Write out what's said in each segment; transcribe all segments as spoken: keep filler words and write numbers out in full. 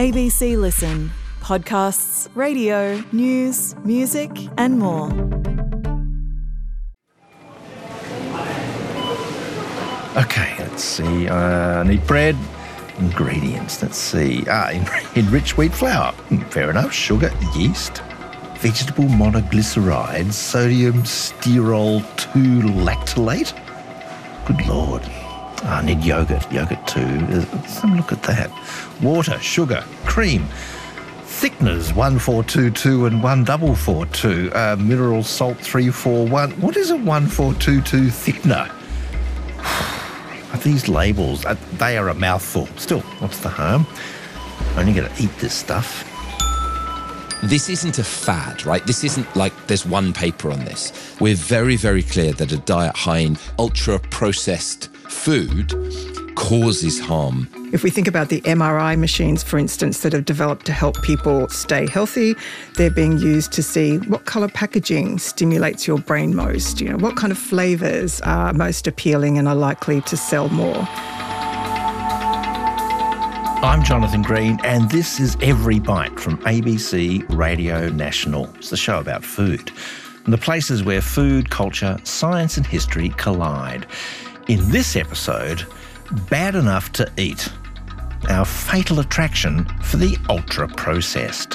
A B C Listen. Podcasts, radio, news, music and more. Okay, let's see. Uh, I need bread. Ingredients, let's see. Ah, enriched wheat flour. Fair enough. Sugar, yeast, vegetable monoglycerides, sodium sterol two lactylate. Good Lord. Ah, I need yogurt. Yogurt too. Let's have a look at that. Water, sugar, cream, thickeners one four two two and one four four two. Uh, mineral salt three four one. What is a one four two two thickener? These labels, uh, they are a mouthful. Still, what's the harm? I'm only going to eat this stuff. This isn't a fad, right? This isn't like there's one paper on this. We're very, very clear that a diet high in ultra-processed food causes harm. If we think about the M R I machines, for instance, that have developed to help people stay healthy, they're being used to see what colour packaging stimulates your brain most, you know, what kind of flavours are most appealing and are likely to sell more. I'm Jonathan Green, and this is Every Bite from A B C Radio National. It's the show about food and the places where food, culture, science and history collide. In this episode, bad enough to eat. Our fatal attraction for the ultra-processed.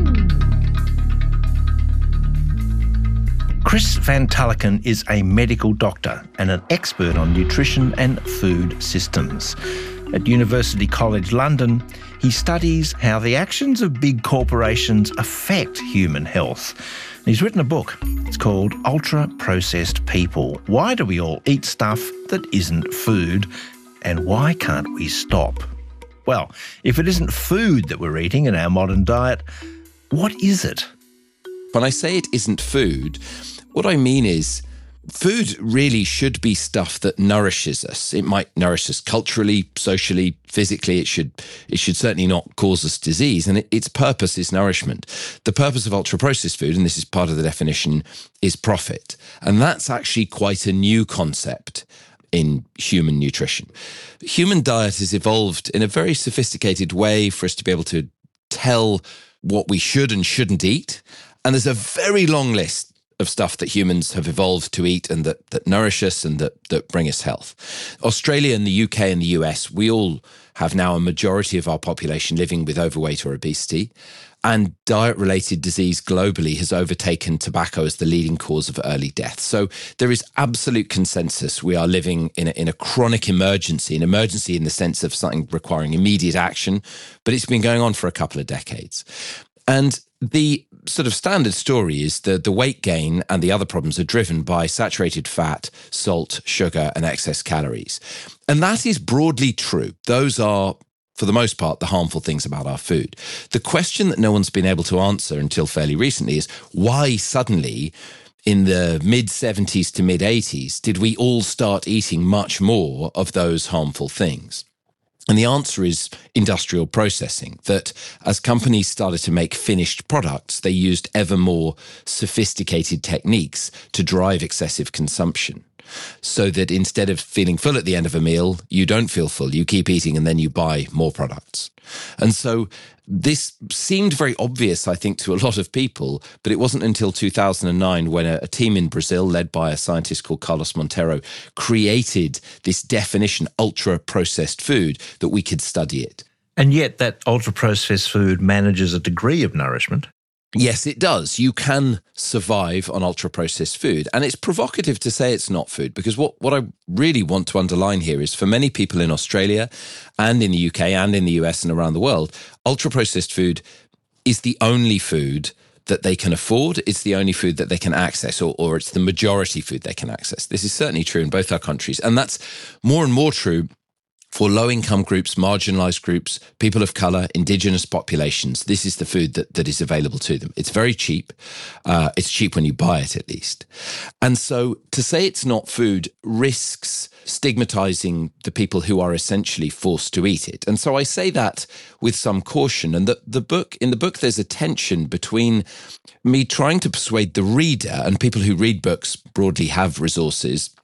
Chris Van Tulleken is a medical doctor and an expert on nutrition and food systems. At University College London, he studies how the actions of big corporations affect human health. He's written a book. It's called Ultra-Processed People. Why do we all eat stuff that isn't food? And why can't we stop? Well, if it isn't food that we're eating in our modern diet, what is it? When I say it isn't food, what I mean is food really should be stuff that nourishes us. It might nourish us culturally, socially, physically. It should it should certainly not cause us disease. And it, its purpose is nourishment. The purpose of ultra-processed food, and this is part of the definition, is profit. And that's actually quite a new concept in human nutrition. Human diet has evolved in a very sophisticated way for us to be able to tell what we should and shouldn't eat. And there's a very long list of stuff that humans have evolved to eat and that, that nourish us and that, that bring us health. Australia and the U K and the U S, we all have now a majority of our population living with overweight or obesity. And diet-related disease globally has overtaken tobacco as the leading cause of early death. So there is absolute consensus. We are living in a, in a chronic emergency, an emergency in the sense of something requiring immediate action, but it's been going on for a couple of decades. And the sort of standard story is that the weight gain and the other problems are driven by saturated fat, salt, sugar, and excess calories. And that is broadly true. Those are, for the most part, the harmful things about our food. The question that no one's been able to answer until fairly recently is why suddenly in the mid seventies to mid eighties did we all start eating much more of those harmful things? And the answer is industrial processing, that as companies started to make finished products, they used ever more sophisticated techniques to drive excessive consumption. So that instead of feeling full at the end of a meal, you don't feel full, you keep eating and then you buy more products. And so this seemed very obvious, I think, to a lot of people, but it wasn't until two thousand nine when a, a team in Brazil led by a scientist called Carlos Monteiro created this definition, ultra-processed food, that we could study it. And yet that ultra-processed food manages a degree of nourishment. Yes, it does. You can survive on ultra-processed food. And it's provocative to say it's not food, because what, what I really want to underline here is for many people in Australia and in the U K and in the U S and around the world, ultra-processed food is the only food that they can afford. It's the only food that they can access, or, or it's the majority food they can access. This is certainly true in both our countries. And that's more and more true for low-income groups, marginalised groups, people of colour, indigenous populations. This is the food that, that is available to them. It's very cheap. Uh, it's cheap when you buy it, at least. And so to say it's not food risks stigmatising the people who are essentially forced to eat it. And so I say that with some caution. And the, the book, in the book, there's a tension between me trying to persuade the reader, and people who read books broadly have resources,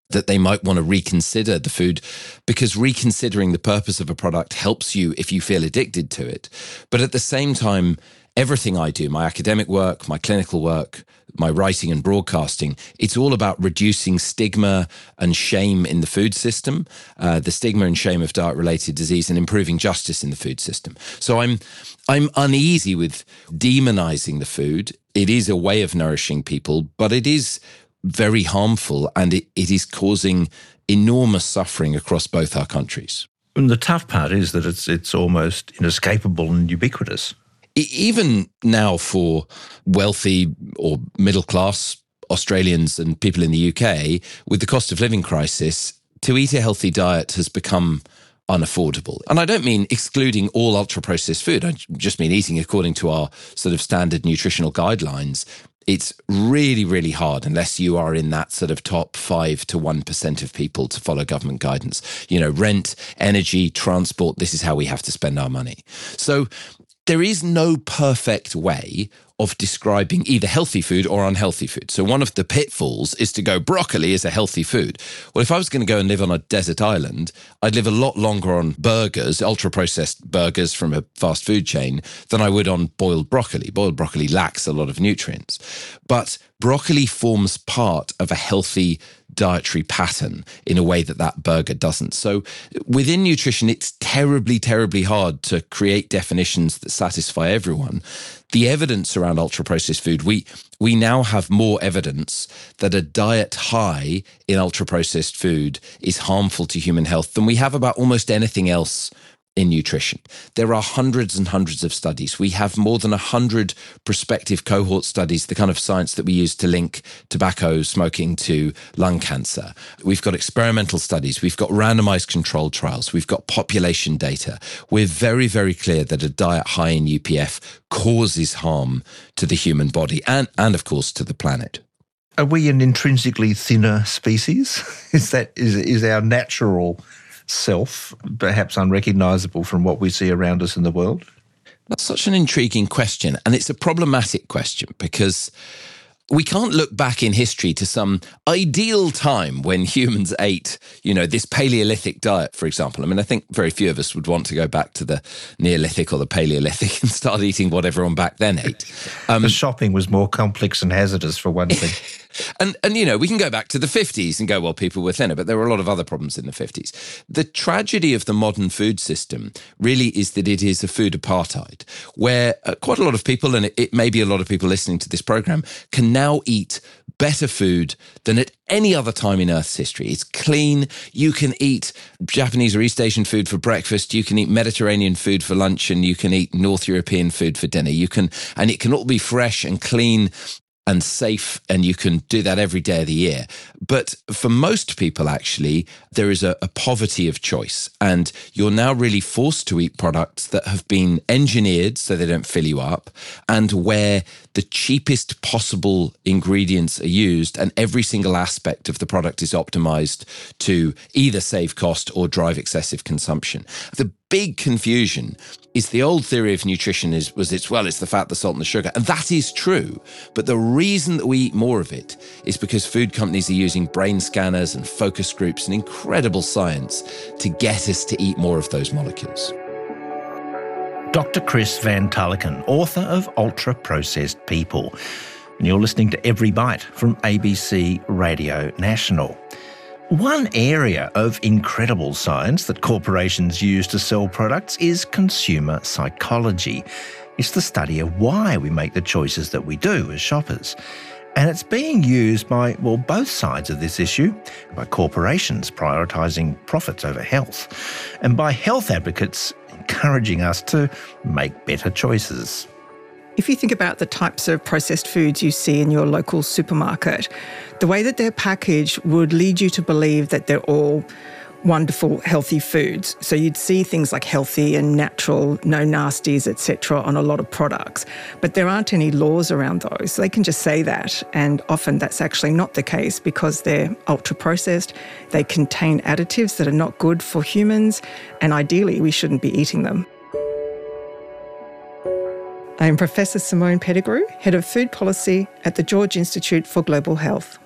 that they might want to reconsider the food, because reconsidering the purpose of a product helps you if you feel addicted to it. But at the same time, everything I do, my academic work, my clinical work, my writing and broadcasting, it's all about reducing stigma and shame in the food system, uh, the stigma and shame of diet-related disease, and improving justice in the food system. So I'm I'm uneasy with demonizing the food. It is a way of nourishing people, but it is very harmful, and it, it is causing enormous suffering across both our countries. And the tough part is that it's it's almost inescapable and ubiquitous. Even now, for wealthy or middle-class Australians and people in the U K, with the cost of living crisis, to eat a healthy diet has become unaffordable. And I don't mean excluding all ultra-processed food. I just mean eating according to our sort of standard nutritional guidelines. It's really, really hard unless you are in that sort of top five to one percent of people to follow government guidance. You know, rent, energy, transport, this is how we have to spend our money. So there is no perfect way of describing either healthy food or unhealthy food. So one of the pitfalls is to go, broccoli is a healthy food. Well, if I was going to go and live on a desert island, I'd live a lot longer on burgers, ultra-processed burgers from a fast food chain, than I would on boiled broccoli. Boiled broccoli lacks a lot of nutrients. But broccoli forms part of a healthy dietary pattern in a way that that burger doesn't. So within nutrition, it's terribly, terribly hard to create definitions that satisfy everyone. The evidence around ultra-processed food, we we now have more evidence that a diet high in ultra-processed food is harmful to human health than we have about almost anything else in nutrition. There are hundreds and hundreds of studies. We have more than a hundred prospective cohort studies, the kind of science that we use to link tobacco smoking to lung cancer. We've got experimental studies. We've got randomized controlled trials. We've got population data. We're very, very clear that a diet high in U P F causes harm to the human body and, and of course, to the planet. Are we an intrinsically thinner species? Is that is is our natural self perhaps unrecognisable from what we see around us in the world? That's such an intriguing question, and it's a problematic question because we can't look back in history to some ideal time when humans ate, you know, this Paleolithic diet, for example. I mean, I think very few of us would want to go back to the Neolithic or the Paleolithic and start eating what everyone back then ate. Um, the shopping was more complex and hazardous, for one thing. And, and you know, we can go back to the fifties and go, well, people were thinner, but there were a lot of other problems in the fifties. The tragedy of the modern food system really is that it is a food apartheid, where uh, quite a lot of people, and it, it may be a lot of people listening to this program, can now eat better food than at any other time in Earth's history. It's clean. You can eat Japanese or East Asian food for breakfast. You can eat Mediterranean food for lunch, and you can eat North European food for dinner. You can, and it can all be fresh and clean and safe, and you can do that every day of the year. But for most people, actually, there is a, a poverty of choice, and you're now really forced to eat products that have been engineered so they don't fill you up, and where the cheapest possible ingredients are used, and every single aspect of the product is optimized to either save cost or drive excessive consumption. The big confusion is the old theory of nutrition is was it's, well, it's the fat, the salt and the sugar. And that is true. But the reason that we eat more of it is because food companies are using brain scanners and focus groups and incredible science to get us to eat more of those molecules. Doctor Chris Van Tulleken, author of Ultra Processed People. And you're listening to Every Bite from A B C Radio National. One area of incredible science that corporations use to sell products is consumer psychology. It's the study of why we make the choices that we do as shoppers. And it's being used by, well, both sides of this issue, by corporations prioritising profits over health, and by health advocates encouraging us to make better choices. If you think about the types of processed foods you see in your local supermarket, the way that they're packaged would lead you to believe that they're all wonderful, healthy foods. So you'd see things like healthy and natural, no nasties, et cetera on a lot of products. But there aren't any laws around those. So they can just say that. And often that's actually not the case because they're ultra-processed. They contain additives that are not good for humans. And ideally, we shouldn't be eating them. I am Professor Simone Pettigrew, Head of Food Policy at the George Institute for Global Health.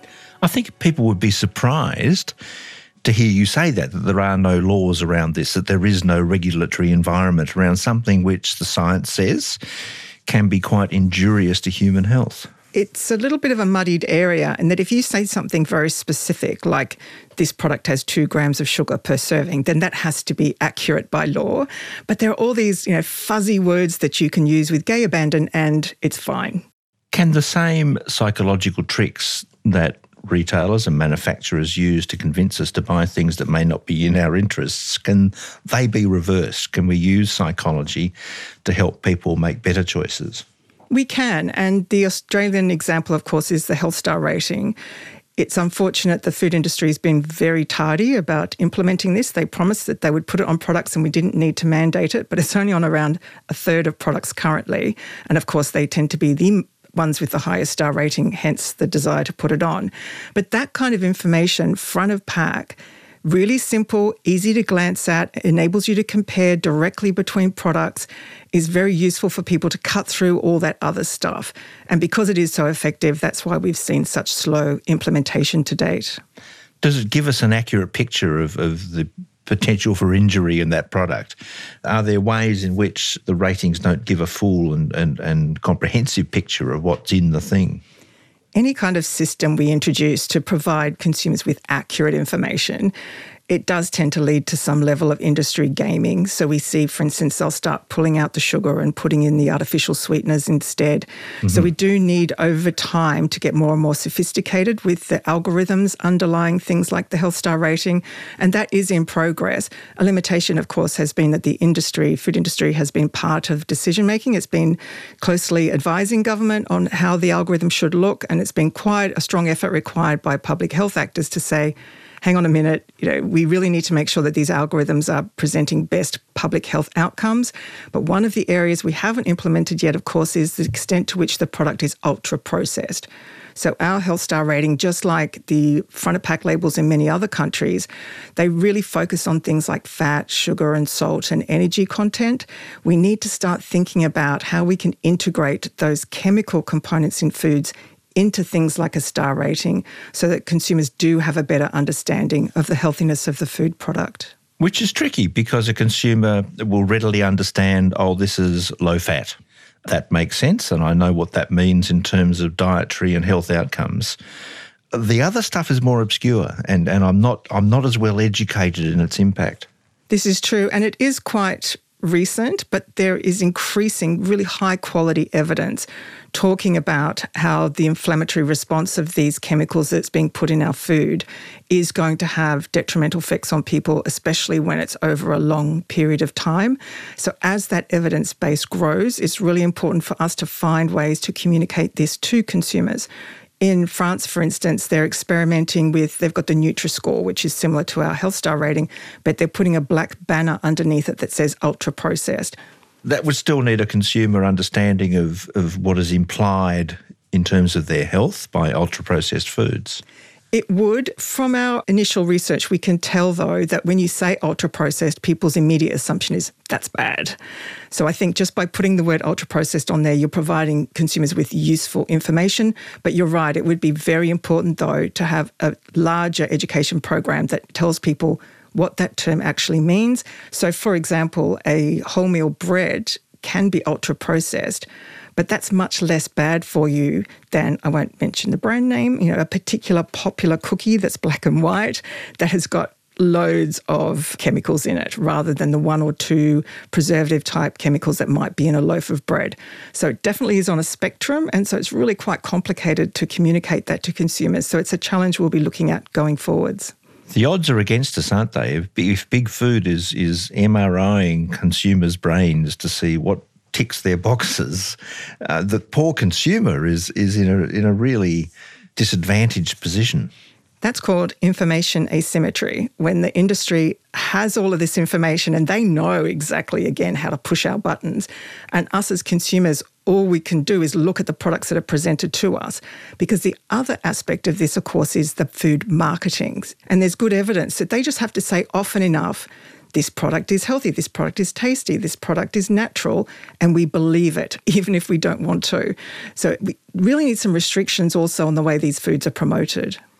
I think people would be surprised to hear you say that, that there are no laws around this, that there is no regulatory environment around something which the science says can be quite injurious to human health. It's a little bit of a muddied area in that if you say something very specific, like this product has two grams of sugar per serving, then that has to be accurate by law. But there are all these, you know, fuzzy words that you can use with gay abandon and it's fine. Can the same psychological tricks that retailers and manufacturers use to convince us to buy things that may not be in our interests, can they be reversed? Can we use psychology to help people make better choices? We can, and the Australian example, of course, is the Health Star rating. It's unfortunate the food industry has been very tardy about implementing this. They promised that they would put it on products and we didn't need to mandate it, but it's only on around a third of products currently. And of course, they tend to be the ones with the highest star rating, hence the desire to put it on. But that kind of information, front of pack, really simple, easy to glance at, enables you to compare directly between products, is very useful for people to cut through all that other stuff. And because it is so effective, that's why we've seen such slow implementation to date. Does it give us an accurate picture of, of the potential for injury in that product? Are there ways in which the ratings don't give a full and, and, and comprehensive picture of what's in the thing? Any kind of system we introduce to provide consumers with accurate information, it does tend to lead to some level of industry gaming. So we see, for instance, they'll start pulling out the sugar and putting in the artificial sweeteners instead. Mm-hmm. So we do need over time to get more and more sophisticated with the algorithms underlying things like the Health Star rating. And that is in progress. A limitation, of course, has been that the industry, food industry, has been part of decision making. It's been closely advising government on how the algorithm should look. And it's been quite a strong effort required by public health actors to say, hang on a minute, you know, we really need to make sure that these algorithms are presenting best public health outcomes. But one of the areas we haven't implemented yet, of course, is the extent to which the product is ultra-processed. So our Health Star rating, just like the front of pack labels in many other countries, they really focus on things like fat, sugar and salt and energy content. We need to start thinking about how we can integrate those chemical components in foods into things like a star rating so that consumers do have a better understanding of the healthiness of the food product. Which is tricky because a consumer will readily understand, oh, this is low fat. That makes sense, and I know what that means in terms of dietary and health outcomes. The other stuff is more obscure, and, and I'm not I'm not as well educated in its impact. This is true, and it is quite recent, but there is increasing really high quality evidence talking about how the inflammatory response of these chemicals that's being put in our food is going to have detrimental effects on people, especially when it's over a long period of time. So as that evidence base grows, it's really important for us to find ways to communicate this to consumers. In France, for instance, they're experimenting with, they've got the Nutri-Score, which is similar to our Health Star rating, but they're putting a black banner underneath it that says ultra-processed. That would still need a consumer understanding of, of what is implied in terms of their health by ultra-processed foods. It would. From our initial research, we can tell, though, that when you say ultra-processed, people's immediate assumption is that's bad. So I think just by putting the word ultra-processed on there, you're providing consumers with useful information. But you're right, it would be very important, though, to have a larger education program that tells people what that term actually means. So, for example, a wholemeal bread can be ultra-processed, but that's much less bad for you than, I won't mention the brand name, you know, a particular popular cookie that's black and white that has got loads of chemicals in it rather than the one or two preservative type chemicals that might be in a loaf of bread. So it definitely is on a spectrum, and so it's really quite complicated to communicate that to consumers. So it's a challenge we'll be looking at going forwards. The odds are against us, aren't they? If, if big food is is MRIing consumers' brains to see what ticks their boxes, uh, the poor consumer is is in a in a really disadvantaged position. That's called information asymmetry, when the industry has all of this information and they know exactly, again, how to push our buttons. And us as consumers, all we can do is look at the products that are presented to us. Because the other aspect of this, of course, is the food marketing. And there's good evidence that they just have to say often enough, this product is healthy, this product is tasty, this product is natural, and we believe it, even if we don't want to. So we really need some restrictions also on the way these foods are promoted.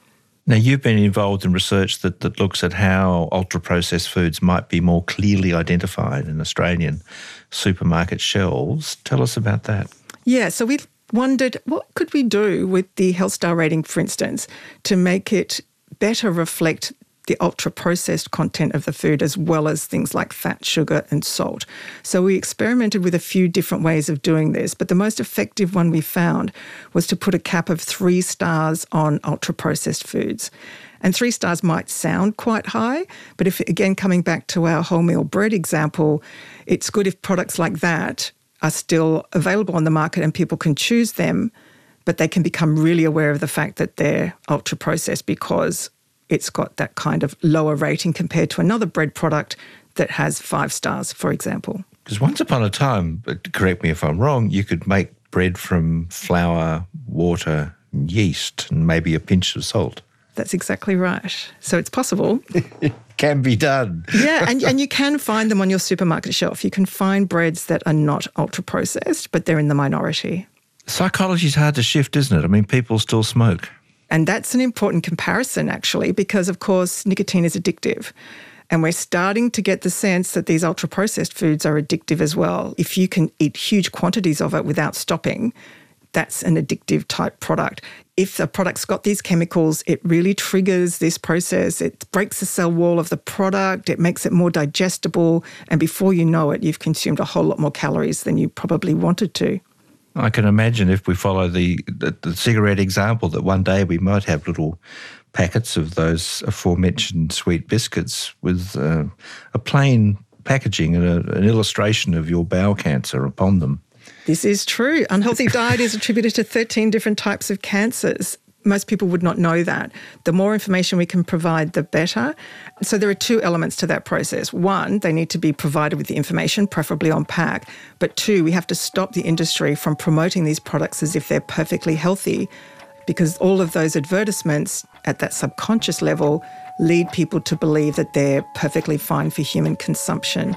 Now, you've been involved in research that, that looks at how ultra-processed foods might be more clearly identified in Australian supermarket shelves. Tell us about that. Yeah, so we wondered what could we do with the Health Star rating, for instance, to make it better reflect the ultra-processed content of the food as well as things like fat, sugar and salt. So we experimented with a few different ways of doing this, but the most effective one we found was to put a cap of three stars on ultra-processed foods. And three stars might sound quite high, but if, again, coming back to our wholemeal bread example, it's good if products like that are still available on the market and people can choose them, but they can become really aware of the fact that they're ultra-processed because it's got that kind of lower rating compared to another bread product that has five stars, for example. Because once upon a time, but correct me if I'm wrong, you could make bread from flour, water, and yeast, and maybe a pinch of salt. That's exactly right. So it's possible. It can be done. Yeah, and, and you can find them on your supermarket shelf. You can find breads that are not ultra-processed, but they're in the minority. Psychology's hard to shift, isn't it? I mean, people still smoke. And that's an important comparison, actually, because, of course, nicotine is addictive. And we're starting to get the sense that these ultra-processed foods are addictive as well. If you can eat huge quantities of it without stopping, that's an addictive type product. If a product's got these chemicals, it really triggers this process. It breaks the cell wall of the product. It makes it more digestible. And before you know it, you've consumed a whole lot more calories than you probably wanted to. I can imagine if we follow the, the, the cigarette example that one day we might have little packets of those aforementioned sweet biscuits with uh, a plain packaging and a, an illustration of your bowel cancer upon them. This is true. Unhealthy diet is attributed to thirteen different types of cancers. Most people would not know that. The more information we can provide, the better. So there are two elements to that process. One, they need to be provided with the information, preferably on pack. But two, we have to stop the industry from promoting these products as if they're perfectly healthy, because all of those advertisements at that subconscious level lead people to believe that they're perfectly fine for human consumption.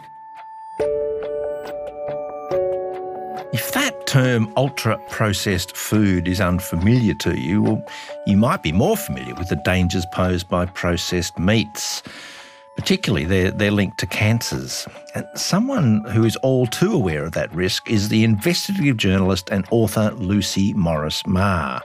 If that term ultra-processed food is unfamiliar to you, well, you might be more familiar with the dangers posed by processed meats. Particularly, they're, they're linked to cancers. And someone who is all too aware of that risk is the investigative journalist and author Lucy Morris-Marr.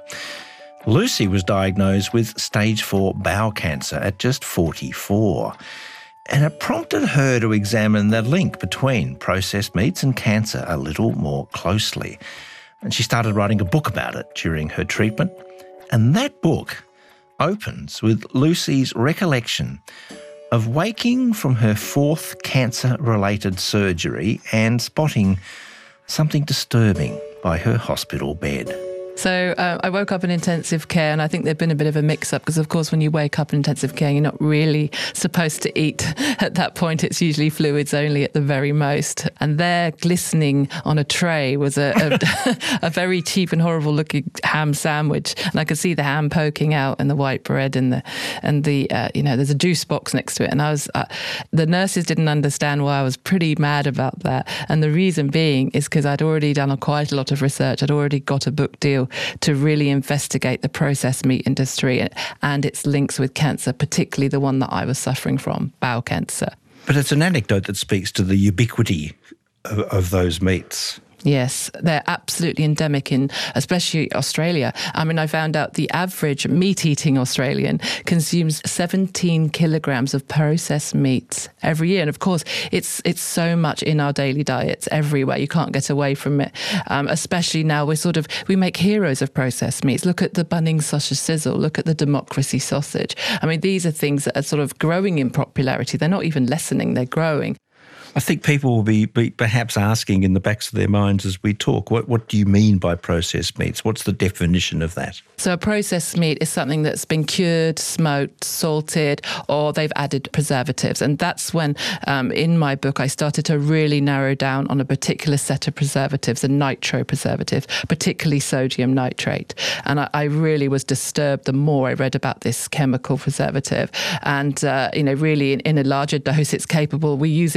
Lucy was diagnosed with stage four bowel cancer at just forty-four. And it prompted her to examine the link between processed meats and cancer a little more closely. And she started writing a book about it during her treatment. And that book opens with Lucy's recollection of waking from her fourth cancer-related surgery and spotting something disturbing by her hospital bed. So uh, I woke up in intensive care, and I think there'd been a bit of a mix-up because, of course, when you wake up in intensive care, you're not really supposed to eat. At that point, it's usually fluids only at the very most. And there, glistening on a tray, was a, a, a very cheap and horrible-looking ham sandwich. And I could see the ham poking out and the white bread and the, and the uh, you know, there's a juice box next to it. And I was, uh, the nurses didn't understand why I was pretty mad about that. And the reason being is because I'd already done a, quite a lot of research. I'd already got a book deal to really investigate the processed meat industry and its links with cancer, particularly the one that I was suffering from, bowel cancer. But it's an anecdote that speaks to the ubiquity of, of those meats. Yes, they're absolutely endemic in especially Australia. I mean, I found out the average meat-eating Australian consumes seventeen kilograms of processed meats every year. And of course, it's it's so much in our daily diets everywhere. You can't get away from it. Um, especially now, we're sort of, we make heroes of processed meats. Look at the Bunnings sausage sizzle. Look at the Democracy sausage. I mean, these are things that are sort of growing in popularity. They're not even lessening, they're growing. I think people will be, be perhaps asking in the backs of their minds as we talk, what, what do you mean by processed meats? What's the definition of that? So a processed meat is something that's been cured, smoked, salted, or they've added preservatives. And that's when, um, in my book, I started to really narrow down on a particular set of preservatives, a nitro preservative, particularly sodium nitrate. And I, I really was disturbed the more I read about this chemical preservative. And, uh, you know, really in, in a larger dose, it's capable. We use it in Australia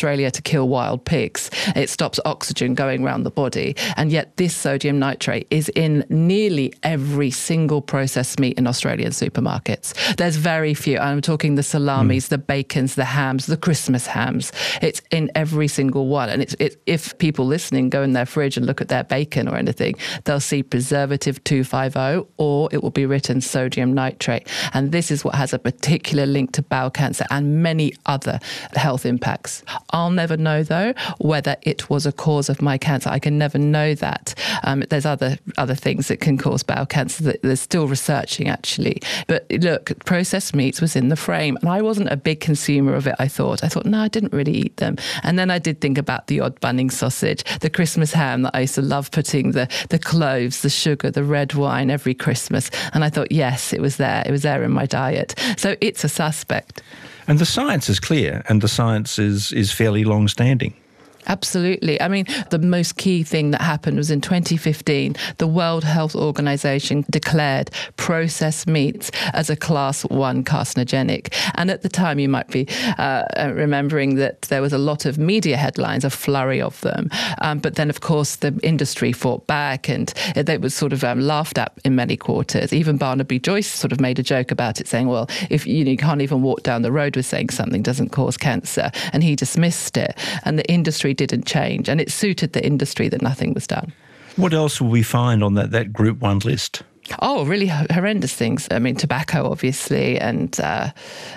Australia to kill wild pigs. It stops oxygen going around the body. And yet this sodium nitrate is in nearly every single processed meat in Australian supermarkets. There's very few. I'm talking the salamis, mm. the bacons, the hams, the Christmas hams. It's in every single one. And it's, it, if people listening go in their fridge and look at their bacon or anything, they'll see preservative two fifty, or it will be written sodium nitrate. And this is what has a particular link to bowel cancer and many other health impacts. I'll never know, though, whether it was a cause of my cancer. I can never know that. Um, there's other other things that can cause bowel cancer that they're still researching, actually. But look, processed meats was in the frame, and I wasn't a big consumer of it, I thought. I thought, no, I didn't really eat them. And then I did think about the odd Bunnings sausage, the Christmas ham that I used to love putting the, the cloves, the sugar, the red wine every Christmas. And I thought, yes, it was there. It was there in my diet. So it's a suspect. And the science is clear, and the science is, is fairly long-standing. Absolutely. I mean, the most key thing that happened was in twenty fifteen, the World Health Organization declared processed meats as a class one carcinogenic. And at the time, you might be uh, remembering that there was a lot of media headlines, a flurry of them. Um, but then, of course, the industry fought back, and they were sort of um, laughed at in many quarters. Even Barnaby Joyce sort of made a joke about it, saying, well, if you, know, you can't even walk down the road with saying something doesn't cause cancer. And he dismissed it. And the industry didn't change, and it suited the industry that nothing was done. What else will we find on that, that group one list? Oh, really horrendous things. I mean, tobacco, obviously, and uh,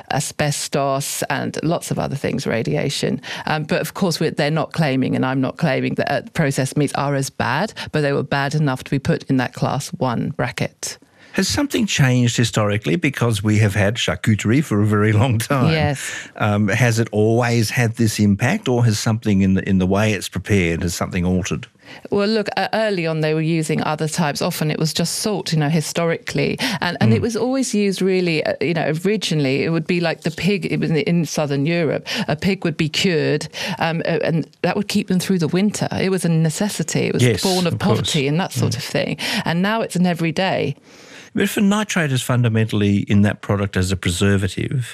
asbestos, and lots of other things, radiation. Um, but of course, we're, they're not claiming, and I'm not claiming that uh, processed meats are as bad, but they were bad enough to be put in that class one bracket. Has something changed historically, because we have had charcuterie for a very long time? Yes. Um, has it always had this impact, or has something in the, in the way it's prepared, has something altered? Well, look, uh, early on they were using other types. Often it was just salt, you know, historically. And and mm. it was always used really, uh, you know, originally it would be like the pig, it was in, in Southern Europe, a pig would be cured um, and that would keep them through the winter. It was a necessity. It was yes, born of, of poverty course. and that sort mm. of thing. And now it's an everyday. But if a nitrate is fundamentally in that product as a preservative,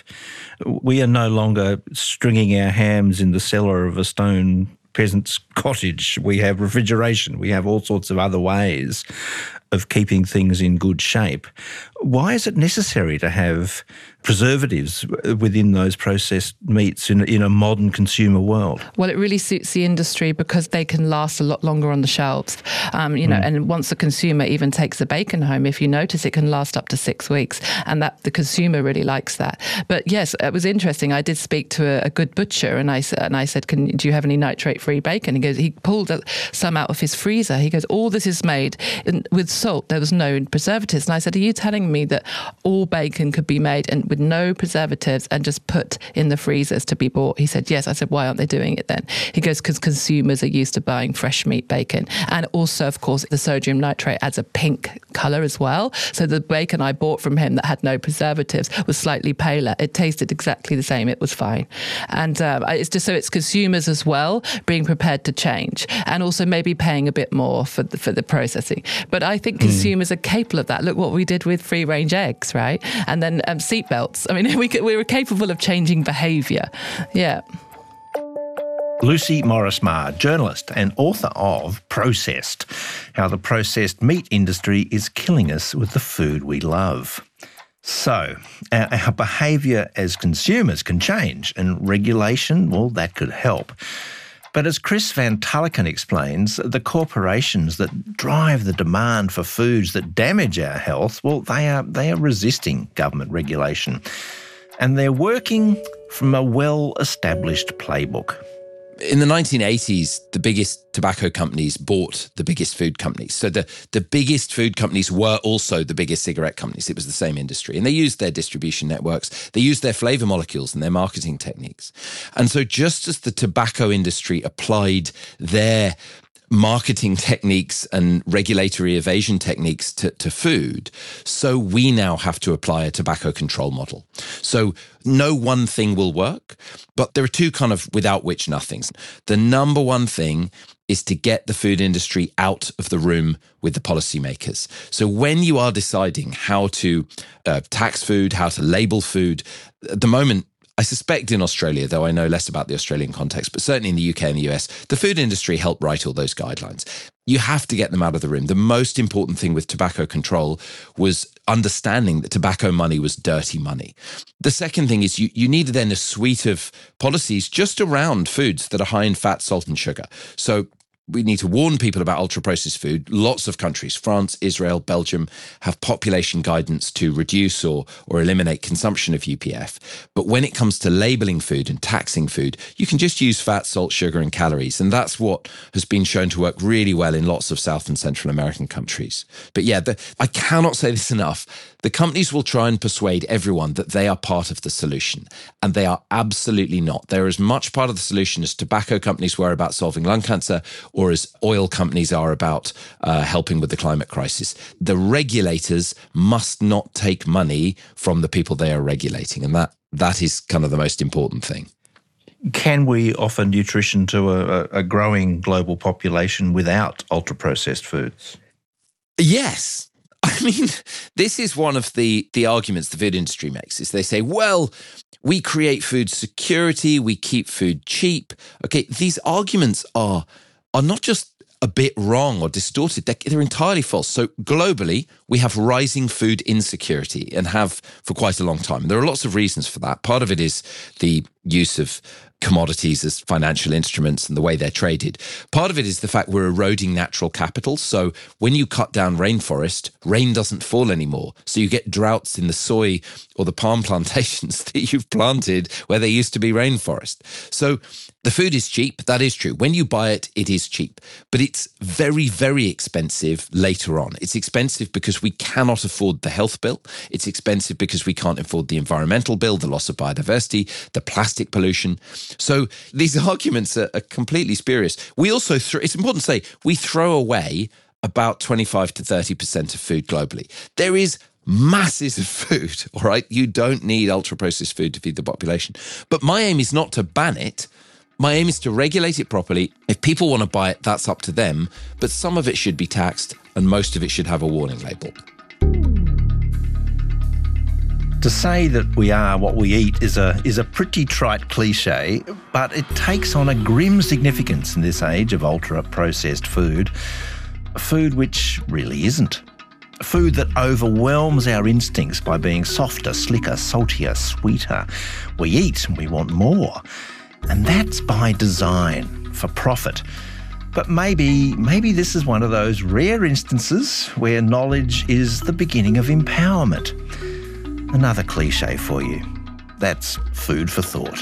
we are no longer stringing our hams in the cellar of a stone peasant's cottage. We have refrigeration. We have all sorts of other ways of keeping things in good shape. Why is it necessary to have preservatives within those processed meats in, in a modern consumer world? Well, it really suits the industry because they can last a lot longer on the shelves. Um, you know, mm. and once the consumer even takes the bacon home, if you notice, it can last up to six weeks, and that the consumer really likes that. But yes, it was interesting. I did speak to a, a good butcher, and I said, and I said, "Can do you have any nitrate-free bacon?" He goes, he pulled some out of his freezer. He goes, "All this is made in, with salt. There was no preservatives." And I said, "Are you telling me that all bacon could be made and with no preservatives and just put in the freezers to be bought?" He said, "Yes." I said, "Why aren't they doing it then?" He goes, "Because consumers are used to buying fresh meat bacon." And also, of course, the sodium nitrate adds a pink colour as well. So the bacon I bought from him that had no preservatives was slightly paler. It tasted exactly the same. It was fine. And um, it's just so it's consumers as well being prepared to change, and also maybe paying a bit more for the, for the processing. But I think consumers mm. are capable of that. Look what we did with free-range eggs, right? And then um, seatbelts. I mean, we, we were capable of changing behaviour. Yeah. Lucy Morris-Marr, journalist and author of Processed, How the Processed Meat Industry is Killing Us with the Food We Love. So, our, our behaviour as consumers can change, and regulation, well, that could help. But as Chris Van Tulleken explains, the corporations that drive the demand for foods that damage our health, well, they are they are resisting government regulation. And they're working from a well-established playbook. In the nineteen eighties, the biggest tobacco companies bought the biggest food companies. So the, the biggest food companies were also the biggest cigarette companies. It was the same industry. And they used their distribution networks. They used their flavour molecules and their marketing techniques. And so just as the tobacco industry applied their marketing techniques and regulatory evasion techniques to, to food, so we now have to apply a tobacco control model. So no one thing will work, but there are two kind of without which nothings. The number one thing is to get the food industry out of the room with the policymakers. So when you are deciding how to uh, tax food, how to label food, at the moment, I suspect in Australia, though I know less about the Australian context, but certainly in the U K and the U S, the food industry helped write all those guidelines. You have to get them out of the room. The most important thing with tobacco control was understanding that tobacco money was dirty money. The second thing is you, you need then a suite of policies just around foods that are high in fat, salt, and sugar. So we need to warn people about ultra-processed food. Lots of countries, France, Israel, Belgium, have population guidance to reduce or, or eliminate consumption of U P F. But when it comes to labelling food and taxing food, you can just use fat, salt, sugar, and calories. And that's what has been shown to work really well in lots of South and Central American countries. But yeah, the, I cannot say this enough. The companies will try and persuade everyone that they are part of the solution, and they are absolutely not. They're as much part of the solution as tobacco companies were about solving lung cancer, or as oil companies are about uh, helping with the climate crisis. The regulators must not take money from the people they are regulating, and that that is kind of the most important thing. Can we offer nutrition to a, a growing global population without ultra-processed foods? Yes. I mean, this is one of the, the arguments the food industry makes, is they say, well, we create food security, we keep food cheap. Okay, these arguments are, are not just a bit wrong or distorted, they're, they're entirely false. So globally, we have rising food insecurity and have for quite a long time. There are lots of reasons for that. Part of it is the use of commodities as financial instruments and the way they're traded. Part of it is the fact we're eroding natural capital. So when you cut down rainforest, rain doesn't fall anymore. So you get droughts in the soy or the palm plantations that you've planted where there used to be rainforest. So the food is cheap. That is true. When you buy it, it is cheap. But it's very, very expensive later on. It's expensive because we cannot afford the health bill. It's expensive because we can't afford the environmental bill, the loss of biodiversity, the plastic pollution. So these arguments are, are completely spurious. We also, th- it's important to say, we throw away about twenty-five to thirty percent of food globally. There is masses of food, all right? You don't need ultra-processed food to feed the population. But my aim is not to ban it. My aim is to regulate it properly. If people want to buy it, that's up to them. But some of it should be taxed and most of it should have a warning label. To say that we are what we eat is a is a pretty trite cliche, but it takes on a grim significance in this age of ultra-processed food. Food which really isn't. Food that overwhelms our instincts by being softer, slicker, saltier, sweeter. We eat and we want more. And that's by design, for profit. But maybe, maybe this is one of those rare instances where knowledge is the beginning of empowerment. Another cliche for you. That's food for thought.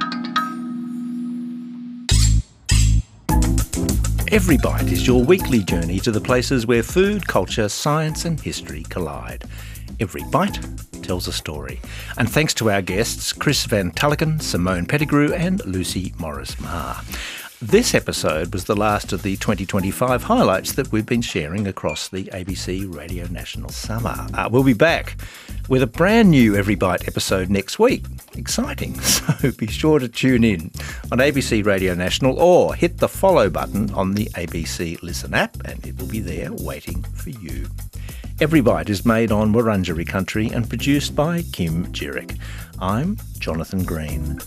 Every Bite is your weekly journey to the places where food, culture, science and history collide. Every Bite tells a story. And thanks to our guests, Chris Van Tulleken, Simone Pettigrew and Lucy Morris-Marr. This episode was the last of the twenty twenty-five highlights that we've been sharing across the A B C Radio National summer. Uh, we'll be back with a brand new Every Bite episode next week. Exciting. So be sure to tune in on A B C Radio National or hit the follow button on the A B C Listen app and it will be there waiting for you. Every Bite is made on Wurundjeri country and produced by Kim Jirick. I'm Jonathan Green.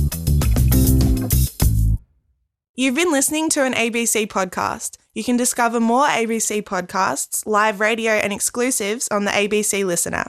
You've been listening to an A B C podcast. You can discover more A B C podcasts, live radio and exclusives on the A B C Listen app.